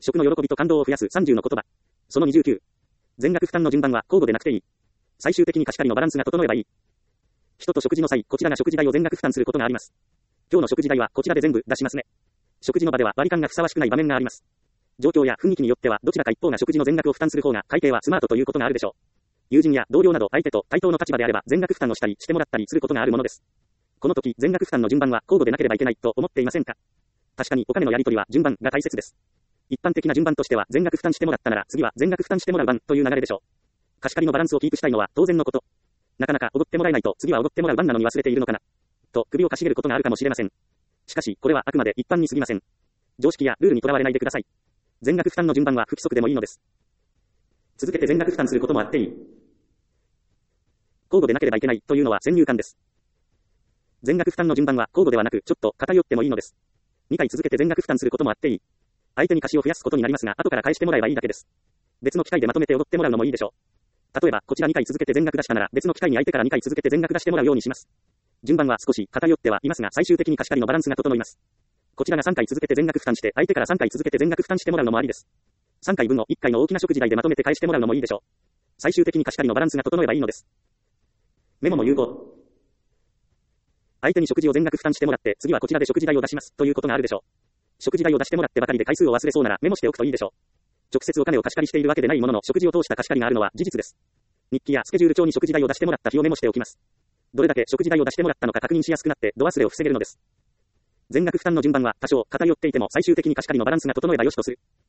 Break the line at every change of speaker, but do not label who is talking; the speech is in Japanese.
食の喜びと感動を増やす30の言葉。その29。全額負担の順番は交互でなくていい。最終的に貸し借りのバランスが整えばいい。人と食事の際、こちらが食事代を全額負担することがあります。今日の食事代はこちらで全部出しますね。食事の場では割り勘がふさわしくない場面があります。状況や雰囲気によってはどちらか一方が食事の全額を負担する方が会計はスマートということがあるでしょう。友人や同僚など相手と対等の立場であれば全額負担をしたりしてもらったりすることがあるものです。この時全額負担の順番は交互でなければいけないと思っていませんか？確かにお金のやり取りは順番が大切です。一般的な順番としては全額負担してもらったなら次は全額負担してもらう番という流れでしょう。貸し借りのバランスをキープしたいのは当然のこと。なかなかおごってもらえないと次はおごってもらう番なのに忘れているのかな。と首をかしげることがあるかもしれません。しかしこれはあくまで一般に過ぎません。常識やルールにとらわれないでください。全額負担の順番は不規則でもいいのです。続けて全額負担することもあっていい。交互でなければいけないというのは先入観です。全額負担の順番は交互ではなくちょっと偏ってもいいのです。2回続けて全額負担することもあっていい。相手に貸しを増やすことになりますが後から返してもらえばいいだけです。別の機会でまとめておごってもらうのもいいでしょう。例えばこちら2回続けて全額出したなら別の機会に相手から2回続けて全額出してもらうようにします。順番は少し偏ってはいますが最終的に貸し借りのバランスが整います。こちらが3回続けて全額負担して相手から3回続けて全額負担してもらうのもありです。3回分の1回の大きな食事代でまとめて返してもらうのもいいでしょう。最終的に貸し借りのバランスが整えばいいのです。メモも有効。相手に食事を全額負担してもらって次はこちらで食事代を出しますということがあるでしょう。食事代を出してもらってばかりで回数を忘れそうならメモしておくといいでしょう。直接お金を貸し借りしているわけでないものの食事を通した貸し借りがあるのは事実です。日記やスケジュール帳に食事代を出してもらった日をメモしておきます。どれだけ食事代を出してもらったのか確認しやすくなって度忘れを防げるのです。全額負担の順番は多少偏っていても最終的に貸し借りのバランスが整えばよしとする。